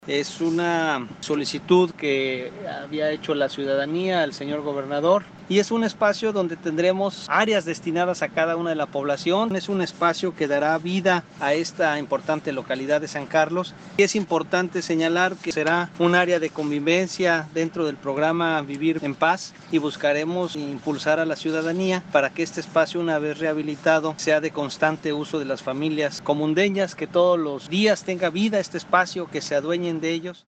Es una solicitud que había hecho la ciudadanía al señor gobernador y es un espacio donde tendremos áreas destinadas a cada una de la población. Es un espacio que dará vida a esta importante localidad de San Carlos y es importante señalar que será un área de convivencia dentro del programa Vivir en Paz y buscaremos impulsar a la ciudadanía para que este espacio, una vez rehabilitado, sea de constante uso de las familias comundeñas, que todos los días tenga vida este espacio, que se adueñen de ellos.